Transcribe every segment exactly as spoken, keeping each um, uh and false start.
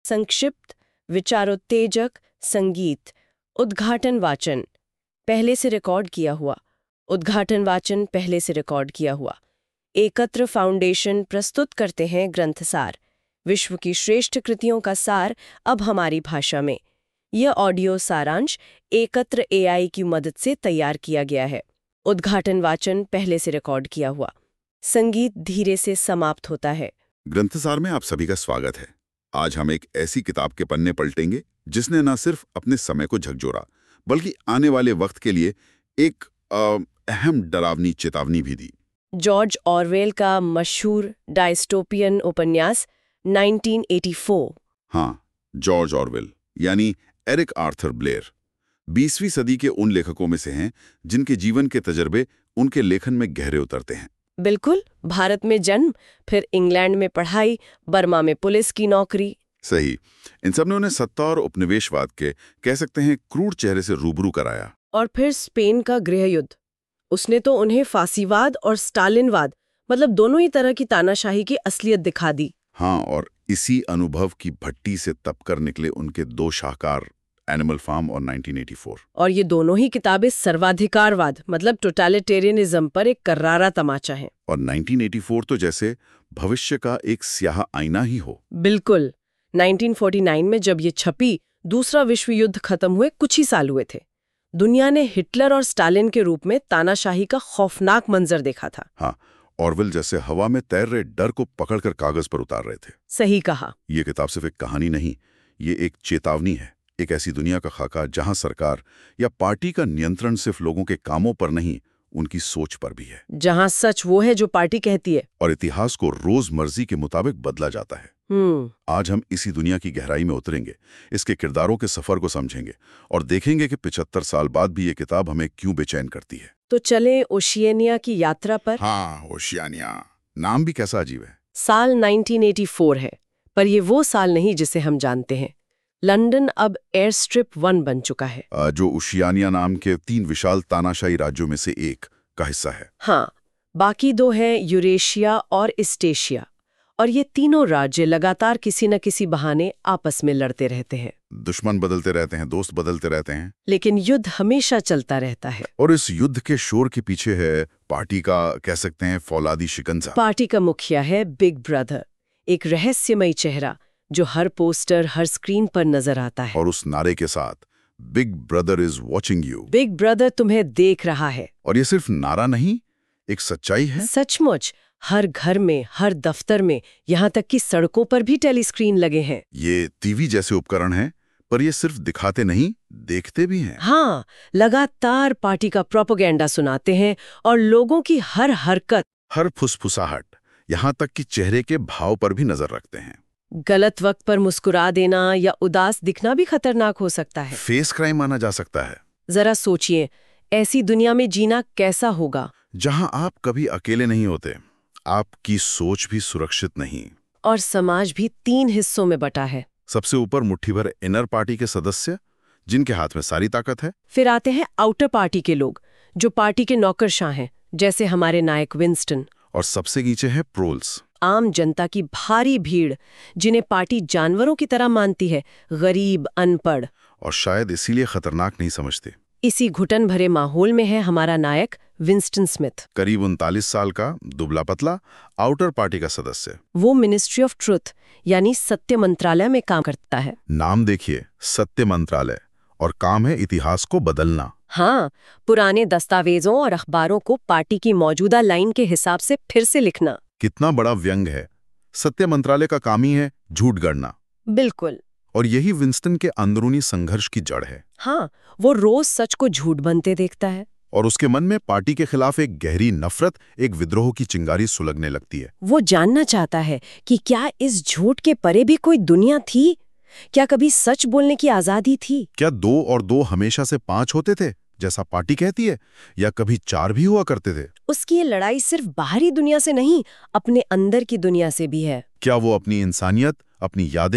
संक्षिप्त, विचारोत्तेजक, संगीत। उद्घाटन वाचन पहले से रिकॉर्ड किया हुआ। उद्घाटन वाचन पहले से रिकॉर्ड किया हुआ। एकत्र फाउंडेशन प्रस्तुत करते हैं ग्रंथसार, विश्व की श्रेष्ठ कृतियों का सार, अब हमारी भाषा में। यह ऑडियो सारांश एकत्र एआई की मदद से तैयार किया गया है। उद्घाटन वाचन पहले से रिकॉर्ड किया हुआ। संगीत धीरे से समाप्त होता है। ग्रंथसार में आप सभी का स्वागत है। आज हम एक ऐसी किताब के पन्ने पलटेंगे जिसने न सिर्फ अपने समय को झकझोरा, बल्कि आने वाले वक्त के लिए एक आ, अहम डरावनी चेतावनी भी दी। जॉर्ज ऑरवेल का मशहूर डायस्टोपियन उपन्यास नाइनटीन एटी फोर। हाँ, जॉर्ज ऑरवेल यानी एरिक आर्थर ब्लेयर बीसवीं सदी के उन लेखकों में से हैं जिनके जीवन के तजर्बे उनके लेखन में गहरे उतरते हैं। बिल्कुल, भारत में जन्म, फिर इंग्लैंड में पढ़ाई, बर्मा में पुलिस की नौकरी। सही। इन सब ने उन्हें सत्ता और उपनिवेशवाद के, कह सकते हैं, क्रूर चेहरे से रूबरू कराया। और फिर स्पेन का गृह युद्ध, उसने तो उन्हें फांसीवाद और स्टालिनवाद, मतलब दोनों ही तरह की तानाशाही की असलियत दिखा दी। हाँ, और इसी अनुभव की भट्टी से तपकर निकले उनके दो शाहकार, एनिमल फार्म और नाइनटीन एटी फोर। और ये दोनों ही किताबें सर्वाधिकारवाद, मतलब टोटलिटेरियनिज्म पर एक करारा तमाचा है। और नाइनटीन एटी फोर तो जैसे भविष्य का एक स्याह आईना ही हो। बिल्कुल। नाइनटीन फोर्टी नाइन में जब ये छपी, दूसरा विश्व युद्ध खत्म हुए कुछ ही साल हुए थे। दुनिया ने हिटलर और स्टालिन के रूप में तानाशाही का खौफनाक मंजर देखा था। हाँ, ऑरवेल जैसे हवा में तैर रहे डर को पकड़कर कागज पर उतार रहे थे। सही कहा। ये किताब सिर्फ एक कहानी नहीं, ये एक चेतावनी है। एक ऐसी दुनिया का खाका जहां सरकार या पार्टी का नियंत्रण सिर्फ लोगों के कामों पर नहीं, उनकी सोच पर भी है। जहां सच वो है जो पार्टी कहती है, और इतिहास को रोजमर्जी के मुताबिक बदला जाता है। हम्म आज हम इसी दुनिया की गहराई में उतरेंगे, इसके किरदारों के सफर को समझेंगे और देखेंगे कि पिछहत्तर साल बाद भी ये किताब हमें क्यों बेचैन करती है। तो चले ओशियानिया की यात्रा पर। हाँ, ओशियानिया, नाम भी कैसा अजीब है। साल नाइनटीन एटी फोर है, पर ये वो साल नहीं जिसे हम जानते हैं। लंदन अब एयर स्ट्रिप वन बन चुका है, जो ओशियानिया नाम के तीन विशाल तानाशाही राज्यों में से एक का हिस्सा है। हाँ, बाकी दो हैं यूरेशिया और ईस्टेशिया, और ये तीनों राज्य लगातार किसी न किसी बहाने आपस में लड़ते रहते हैं। दुश्मन बदलते रहते हैं, दोस्त बदलते रहते हैं, लेकिन युद्ध हमेशा चलता रहता है। और इस युद्ध के शोर के पीछे है पार्टी का, कह सकते हैं, फौलादी शिकंजा। पार्टी का मुखिया है बिग ब्रदर, एक रहस्यमयी चेहरा जो हर पोस्टर, हर स्क्रीन पर नजर आता है। और उस नारे के साथ, Big Brother is watching you. Big Brother तुम्हें देख रहा है। और ये सिर्फ नारा नहीं, एक सच्चाई है। सचमुच, हर घर में, हर दफ्तर में, यहाँ तक कि सड़कों पर भी टेलीस्क्रीन लगे हैं। ये टीवी जैसे उपकरण हैं, पर ये सिर्फ दिखाते नहीं, देखते भी हैं। हाँ, लगातार पार्टी का प्रोपेगेंडा सुनाते हैं और लोगों की हर हरकत, हर फुसफुसाहट, यहाँ तक कि चेहरे के भाव पर भी नजर रखते हैं। गलत वक्त पर मुस्कुरा देना या उदास दिखना भी खतरनाक हो सकता है। फेस क्राइम माना जा सकता है। जरा सोचिए, ऐसी दुनिया में जीना कैसा होगा, जहां आप कभी अकेले नहीं होते, आपकी सोच भी सुरक्षित नहीं, और समाज भी तीन हिस्सों में बटा है। सबसे ऊपर मुट्ठी भर इनर पार्टी के सदस्य, जिनके हाथ में सारी ताकत है। फिर आते हैं आउटर पार्टी के लोग, जो पार्टी के नौकरशाह हैं, जैसे हमारे नायक विंस्टन। और सबसे नीचे है प्रोल्स, आम जनता की भारी भीड़, जिन्हें पार्टी जानवरों की तरह मानती है, गरीब, अनपढ़, और शायद इसीलिए खतरनाक नहीं समझते। इसी घुटन भरे माहौल में है हमारा नायक विंस्टन स्मिथ, करीब उनतालीस साल का, दुबला पतला, आउटर पार्टी का सदस्य। वो मिनिस्ट्री ऑफ ट्रुथ यानी सत्य मंत्रालय में काम करता है। नाम देखिए, सत्य मंत्रालय, और काम है इतिहास को बदलना। हाँ, पुराने दस्तावेजों और अखबारों को पार्टी की मौजूदा लाइन के हिसाब से फिर से लिखना। कितना बड़ा व्यंग है। सत्य मंत्रालय का काम ही है झूठ गढ़ना। बिल्कुल। और यही विंस्टन के अंदरूनी संघर्ष की जड़ है। हाँ, वो रोज सच को झूठ बनते देखता है, और उसके मन में पार्टी के खिलाफ एक गहरी नफरत, एक विद्रोह की चिंगारी सुलगने लगती है। वो जानना चाहता है कि क्या इस झूठ के परे भी कोई दुनिया थी? क्या कभी सच बोलने की आजादी थी? क्या दो और दो हमेशा से पांच होते थे, जैसा पार्टी कहती है, या कभी चार भी हुआ करते थे? उसकी ये लड़ाई सिर्फ बाहरी दुनिया से नहीं, अपने अंदर की दुनिया से भी है। क्या वो अपनी इंसानियत, अपनी यादें,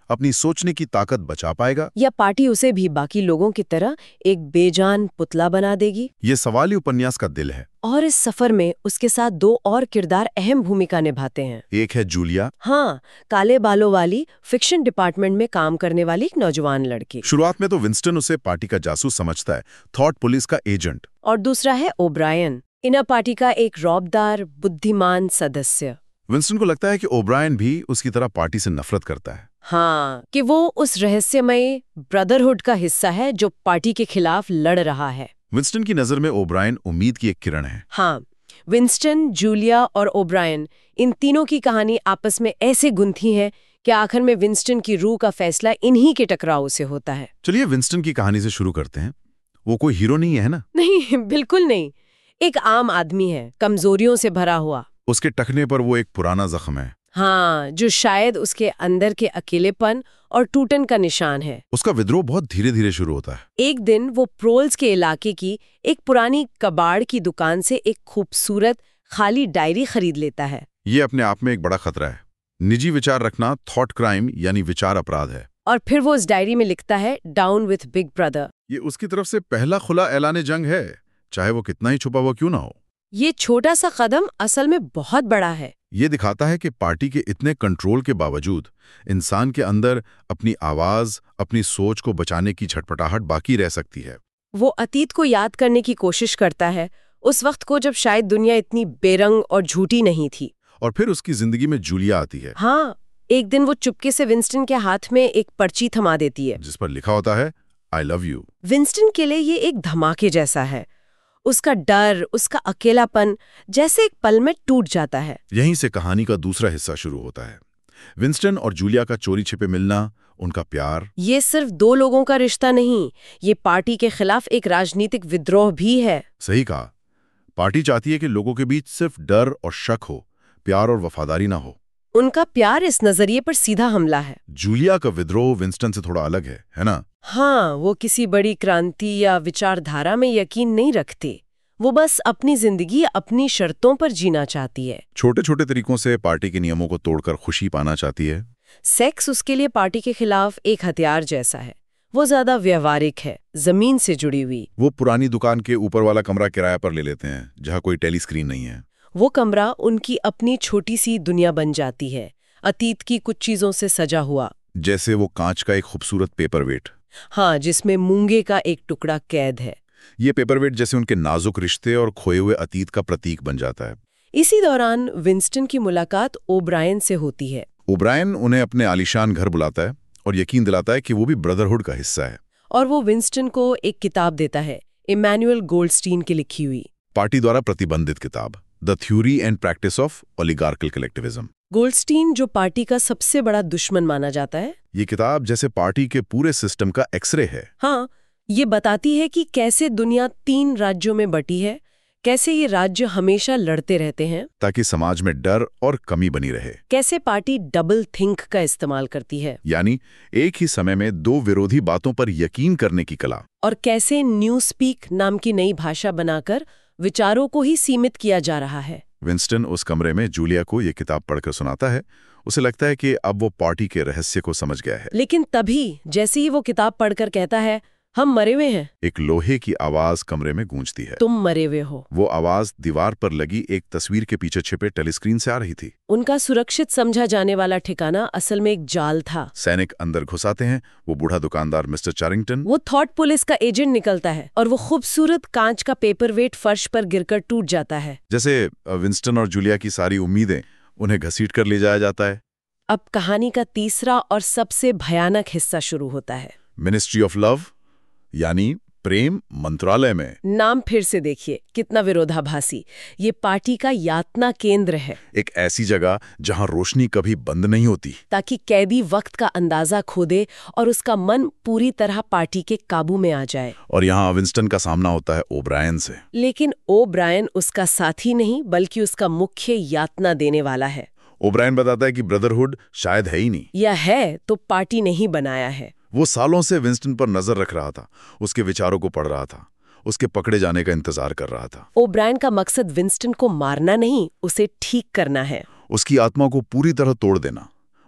अपनी सोचने की ताकत बचा पाएगा, या पार्टी उसे भी बाकी लोगों की तरह एक बेजान पुतला बना देगी? ये सवाल ही उपन्यास का दिल है। और इस सफर में उसके साथ दो और किरदार अहम भूमिका निभाते हैं। एक है जूलिया। हाँ, काले बालों वाली, फिक्शन डिपार्टमेंट में काम करने वाली एक नौजवान लड़की। शुरुआत में तो विंस्टन उसे पार्टी का जासूस समझता है, थॉट पुलिस का एजेंट। और दूसरा है ओब्रायन, इनर पार्टी का एक रौबदार, बुद्धिमान सदस्य। विंस्टन को लगता है कि ओब्रायन भी उसकी तरह पार्टी से नफरत करता है। हाँ, कि वो उस रहस्यमय ब्रदरहुड का हिस्सा है जो पार्टी के खिलाफ लड़ रहा है। विंस्टन की नजर में ओब्रायन उम्मीद की एक किरण है। हाँ, विंस्टन, जूलिया और ओब्रायन, इन तीनों की कहानी आपस में ऐसे गुंथी है कि आखिर में विंस्टन की रूह का फैसला इन्हीं के टकराव से होता है। चलिए विंस्टन की कहानी से शुरू करते हैं। वो कोई हीरो नहीं है ना? नहीं, बिल्कुल नहीं। एक आम आदमी है, कमजोरियों से भरा हुआ। उसके टखने पर वो एक पुराना जख्म है। हाँ, जो शायद उसके अंदर के अकेलेपन और टूटन का निशान है। उसका विद्रोह बहुत धीरे धीरे शुरू होता है। एक दिन वो प्रोल्स के इलाके की एक पुरानी कबाड़ की दुकान से एक खूबसूरत खाली डायरी खरीद लेता है। ये अपने आप में एक बड़ा खतरा है। निजी विचार रखना थॉट क्राइम यानी विचार अपराध है। और फिर वो उस डायरी में लिखता है, डाउन विथ बिग ब्रदर। ये उसकी तरफ से पहला खुला ऐलान जंग है, चाहे वो कितना ही छुपा हुआ क्यों ना हो। ये छोटा सा कदम असल में बहुत बड़ा है। ये दिखाता है कि पार्टी के इतने कंट्रोल के बावजूद इंसान के अंदर अपनी आवाज, अपनी सोच को बचाने की छटपटाहट बाकी रह सकती है। वो अतीत को याद करने की कोशिश करता है, उस वक्त को जब शायद दुनिया इतनी बेरंग और झूठी नहीं थी। और फिर उसकी जिंदगी में जूलिया आती है। हाँ, एक दिन वो चुपके से विंस्टन के हाथ में एक पर्ची थमा देती है, जिस पर लिखा होता है, आई लव यू। विंस्टन के लिए ये एक धमाके जैसा है। उसका डर, उसका अकेलापन जैसे एक पल में टूट जाता है। यहीं से कहानी का दूसरा हिस्सा शुरू होता है। विंस्टन और जूलिया का चोरी छिपे मिलना, उनका प्यार। ये सिर्फ दो लोगों का रिश्ता नहीं, ये पार्टी के खिलाफ एक राजनीतिक विद्रोह भी है। सही कहा। पार्टी चाहती है कि लोगों के बीच सिर्फ डर और शक हो, प्यार और वफादारी ना हो। उनका प्यार इस नजरिए पर सीधा हमला है। जूलिया का विद्रोह विंस्टन से थोड़ा अलग है, है ना? हाँ, वो किसी बड़ी क्रांति या विचारधारा में यकीन नहीं रखते। वो बस अपनी जिंदगी अपनी शर्तों पर जीना चाहती है। छोटे छोटे तरीकों से पार्टी के नियमों को तोड़कर खुशी पाना चाहती है। सेक्स उसके लिए पार्टी के खिलाफ एक हथियार जैसा है। वो ज्यादा व्यवहारिक है, जमीन से जुड़ी हुई। वो पुरानी दुकान के ऊपर वाला कमरा किराया पर ले लेते हैं, जहाँ कोई टेलीस्क्रीन नहीं है। वो कमरा उनकी अपनी छोटी सी दुनिया बन जाती है, अतीत की कुछ चीजों से सजा हुआ। जैसे वो कांच का एक खूबसूरत पेपरवेट। हाँ, जिसमें मूंगे का एक टुकड़ा कैद है। ये पेपरवेट जैसे उनके नाजुक रिश्ते और खोए हुए अतीत का प्रतीक बन जाता है। इसी दौरान विंस्टन की मुलाकात ओब्रायन से होती है। ओब्रायन उन्हें अपने आलीशान घर बुलाता है और यकीन दिलाता है कि वो भी ब्रदरहुड का हिस्सा है। और वो विंस्टन को एक किताब देता है, इमैनुअल गोल्डस्टीन की लिखी हुई, पार्टी द्वारा प्रतिबंधित किताब, The Theory and Practice of Oligarchical Collectivism. Goldstein जो पार्टी का सबसे बड़ा दुश्मन माना जाता है। ये किताब जैसे पार्टी के पूरे सिस्टम का एक्सरे है। हाँ, ये बताती है कि कैसे दुनिया तीन राज्यों में बटी है, कैसे ये राज्य हमेशा लड़ते रहते हैं ताकि समाज में डर और कमी बनी रहे। कैसे पार्टी डबल थिंक का इस्तेमाल करती है, यानी एक ही समय में दो विरोधी बातों पर यकीन करने की कला। और कैसे न्यू स्पीक नाम की नई भाषा बनाकर विचारों को ही सीमित किया जा रहा है। विंस्टन उस कमरे में जूलिया को ये किताब पढ़कर सुनाता है। उसे लगता है कि अब वो पार्टी के रहस्य को समझ गया है। लेकिन तभी जैसे ही वो किताब पढ़कर कहता है, हम मरे हुए हैं, एक लोहे की आवाज कमरे में गूंजती है। तुम मरे हुए हो। वो आवाज दीवार पर लगी एक तस्वीर के पीछे छिपे टेलीस्क्रीन से आ रही थी। उनका सुरक्षित समझा जाने वाला ठिकाना असल में एक जाल था। सैनिक अंदर घुस आते हैं। वो बूढ़ा दुकानदार मिस्टर चारिंगटन, वो थॉट पुलिस का एजेंट निकलता है और वो खूबसूरत कांच का पेपरवेट फर्श पर गिरकर टूट जाता है। जैसे विंस्टन और जूलिया की सारी उम्मीदें उन्हें घसीट कर ले जाया जाता है। अब कहानी का तीसरा और सबसे भयानक हिस्सा शुरू होता है। मिनिस्ट्री ऑफ लव यानी प्रेम मंत्रालय में। नाम फिर से देखिए, कितना विरोधाभासी। ये पार्टी का यातना केंद्र है, एक ऐसी जगह जहां रोशनी कभी बंद नहीं होती, ताकि कैदी वक्त का अंदाजा खो दे और उसका मन पूरी तरह पार्टी के काबू में आ जाए। और यहाँ विंस्टन का सामना होता है ओब्रायन से। लेकिन ओब्रायन उसका साथी नहीं, बल्कि उसका मुख्य यातना देने वाला है। ओब्रायन बताता है कि ब्रदरहुड शायद है ही नहीं, या है तो पार्टी नहीं बनाया है। वो सालों से विंस्टन पर नजर रख रहा था, उसके विचारों को पढ़ रहा था, उसके पकड़े जाने का इंतजार कर रहा था। ओब्रायन का मकसद विंस्टन को मारना नहीं, उसे ठीक करना है, उसकी आत्मा को पूरी तरह तोड़ देना,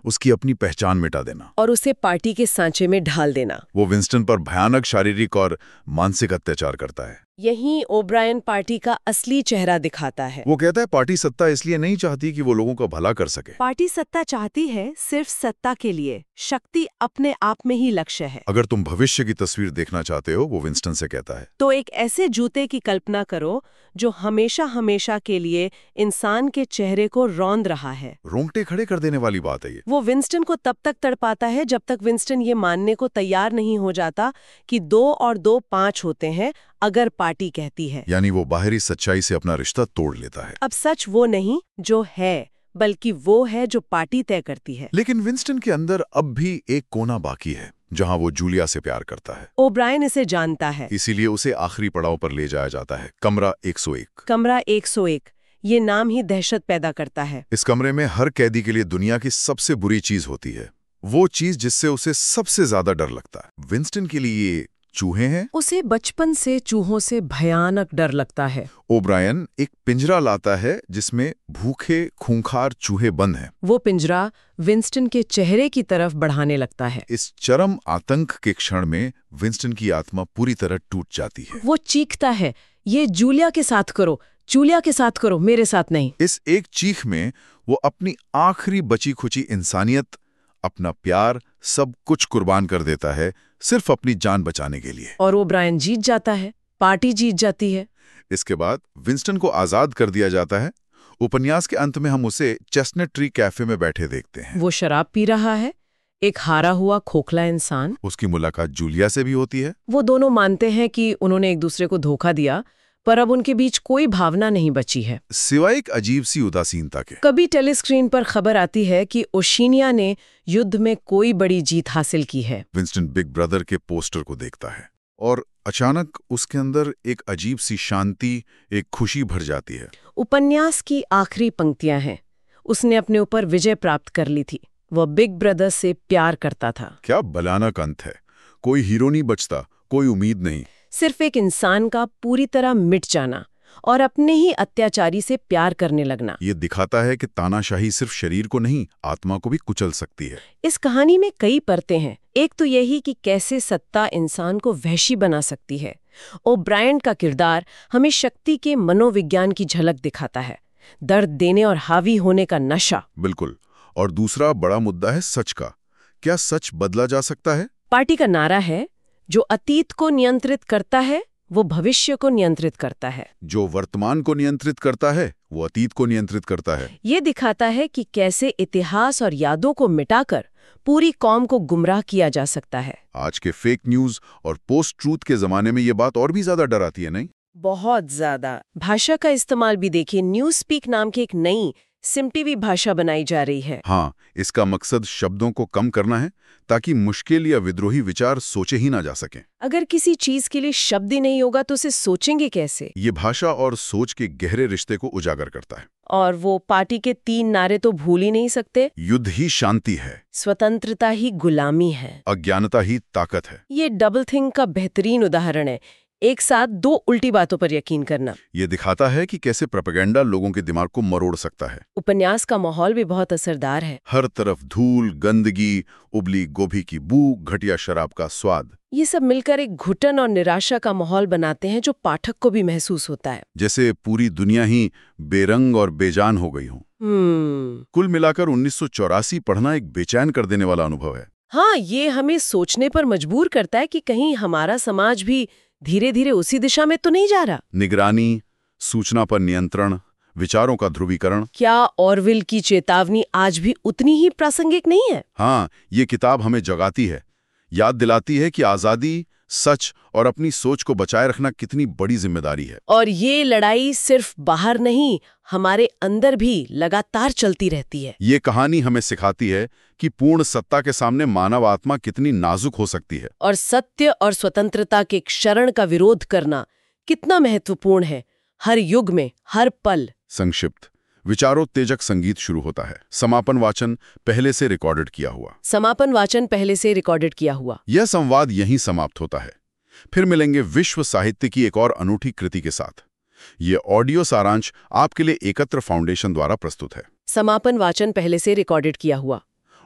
उसकी अपनी पहचान मिटा देना और उसे पार्टी के सांचे में ढाल देना। वो विंस्टन पर भयानक शारीरिक और मानसिक अत्याचार करता है। यहीं ओब्रायन पार्टी का असली चेहरा दिखाता है। वो कहता है पार्टी सत्ता इसलिए नहीं चाहती कि वो लोगों का भला कर सके। पार्टी सत्ता चाहती है सिर्फ सत्ता के लिए। शक्ति अपने आप में ही लक्ष्य है। अगर तुम भविष्य की तस्वीर देखना चाहते हो, वो विंस्टन से कहता है, तो एक ऐसे जूते की कल्पना करो जो हमेशा हमेशा के लिए इंसान के चेहरे को रौंद रहा है। रोंगटे खड़े कर देने वाली बात है ये। वो विंस्टन को तब तक तड़पाता है जब तक विंस्टन ये मानने को तैयार नहीं हो जाता कि दो और दो पांच होते हैं अगर पार्टी कहती है। यानी वो बाहरी सच्चाई से अपना रिश्ता तोड़ लेता है। अब सच वो नहीं जो है, बल्कि वो है जो पार्टी तय करती है। लेकिन विंस्टन के अंदर अब भी एक कोना बाकी है जहां वो जूलिया से प्यार करता है। ओब्रायन इसे जानता है, इसीलिए उसे आखिरी पड़ाव पर ले जाया जाता है, कमरा एक सौ एक। कमरा एक सौ एक, ये नाम ही दहशत पैदा करता है। इस कमरे में हर कैदी के लिए दुनिया की सबसे बुरी चीज होती है, वो चीज जिससे उसे सबसे ज्यादा डर लगता है। विंस्टन के लिए ये चूहे हैं। उसे बचपन से चूहों से भयानक डर लगता है। ओब्रायन एक पिंजरा लाता है जिसमें भूखे खूंखार चूहे बंद हैं। वो पिंजरा विंस्टन के चेहरे की तरफ बढ़ाने लगता है। इस चरम आतंक के क्षण में विंस्टन की आत्मा पूरी तरह टूट जाती है। वो चीखता है, ये जूलिया के साथ करो, जूलिया के साथ करो, मेरे साथ नहीं। इस एक चीख में वो अपनी आखिरी बची खुची इंसानियत, अपना प्यार, सब कुछ कुर्बान कर देता है सिर्फ अपनी जान बचाने के लिए। और ओब्रायन जीत जाता है, पार्टी जीत जाती है। इसके बाद विंस्टन को आजाद कर दिया जाता है। उपन्यास के अंत में हम उसे चेस्टनट ट्री कैफे में बैठे देखते हैं। वो शराब पी रहा है, एक हारा हुआ खोखला इंसान। उसकी मुलाकात जूलिया से भी होती है। वो दोनों मानते हैं कि उन्होंने एक दूसरे को धोखा दिया, पर अब उनके बीच कोई भावना नहीं बची है, सिवाय एक अजीब सी उदासीनता के। कभी टेलीस्क्रीन पर खबर आती है कि ओशिनिया ने युद्ध में कोई बड़ी जीत हासिल की है। विंस्टन बिग ब्रदर के पोस्टर को देखता है और अचानक उसके अंदर एक अजीब सी शांति, एक खुशी भर जाती है। उपन्यास की आखिरी पंक्तियां हैं, उसने अपने ऊपर विजय प्राप्त कर ली थी, वह बिग ब्रदर से प्यार करता था। क्या भयानक अंत है। कोई हीरो नहीं बचता, कोई उम्मीद नहीं, सिर्फ एक इंसान का पूरी तरह मिट जाना और अपने ही अत्याचारी से प्यार करने लगना। ये दिखाता है कि तानाशाही सिर्फ शरीर को नहीं, आत्मा को भी कुचल सकती है। इस कहानी में कई परतें हैं। एक तो यही कि कैसे सत्ता इंसान को वहशी बना सकती है। ओब्रायन का किरदार हमें शक्ति के मनोविज्ञान की झलक दिखाता है, दर्द देने और हावी होने का नशा। बिल्कुल। और दूसरा बड़ा मुद्दा है सच का। क्या सच बदला जा सकता है? पार्टी का नारा है, जो अतीत को नियंत्रित करता है वो भविष्य को नियंत्रित करता है। जो वर्तमान को नियंत्रित करता है वो अतीत को नियंत्रित करता है। ये दिखाता है कि कैसे इतिहास और यादों को मिटाकर पूरी कौम को गुमराह किया जा सकता है। आज के फेक न्यूज और पोस्ट ट्रूथ के जमाने में ये बात और भी ज्यादा डराती है, नहीं? बहुत ज्यादा। भाषा का इस्तेमाल भी देखिए, न्यूज स्पीक नाम की एक नई सिमटी भाषा बनाई जा रही है। हाँ, इसका मकसद शब्दों को कम करना है ताकि मुश्किल या विद्रोही विचार सोचे ही ना जा सकें। अगर किसी चीज के लिए शब्द ही नहीं होगा तो उसे सोचेंगे कैसे? ये भाषा और सोच के गहरे रिश्ते को उजागर करता है। और वो पार्टी के तीन नारे तो भूल ही नहीं सकते। युद्ध ही शांति है, स्वतंत्रता ही गुलामी है, अज्ञानता ही ताकत है। ये डबल थिंक का बेहतरीन उदाहरण है, एक साथ दो उल्टी बातों पर यकीन करना। ये दिखाता है कि कैसे प्रोपेगेंडा लोगों के दिमाग को मरोड़ सकता है। उपन्यास का माहौल भी बहुत असरदार है। हर तरफ धूल, गंदगी, उबली गोभी की बू, घटिया शराब का स्वाद, ये सब मिलकर एक घुटन और निराशा का माहौल बनाते हैं जो पाठक को भी महसूस होता है, जैसे पूरी दुनिया ही बेरंग और बेजान हो गई हो। हम्म कुल मिलाकर उन्नीस सौ चौरासी पढ़ना एक बेचैन कर देने वाला अनुभव है। हाँ, ये हमें सोचने पर मजबूर करता है कि कहीं हमारा समाज भी धीरे धीरे उसी दिशा में तो नहीं जा रहा। निगरानी, सूचना पर नियंत्रण, विचारों का ध्रुवीकरण, क्या ऑरविल की चेतावनी आज भी उतनी ही प्रासंगिक नहीं है? हाँ, ये किताब हमें जगाती है, याद दिलाती है कि आजादी, सच और अपनी सोच को बचाए रखना कितनी बड़ी जिम्मेदारी है। और ये लड़ाई सिर्फ बाहर नहीं, हमारे अंदर भी लगातार चलती रहती है। ये कहानी हमें सिखाती है कि पूर्ण सत्ता के सामने मानव आत्मा कितनी नाजुक हो सकती है, और सत्य और स्वतंत्रता के क्षरण का विरोध करना कितना महत्वपूर्ण है, हर युग में, हर पल। संक्षिप्त विचारोत्तेजक संगीत शुरू होता है। समापन वाचन पहले से रिकॉर्डेड किया हुआ। समापन वाचन पहले से रिकॉर्डेड किया हुआ। यह संवाद यहीं समाप्त होता है। फिर मिलेंगे विश्व साहित्य की एक और अनूठी कृति के साथ। ये ऑडियो सारांश आपके लिए एकत्र फाउंडेशन द्वारा प्रस्तुत है। समापन वाचन पहले से रिकॉर्डेड किया हुआ।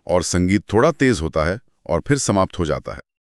और संगीत थोड़ा तेज होता है और फिर समाप्त हो जाता है।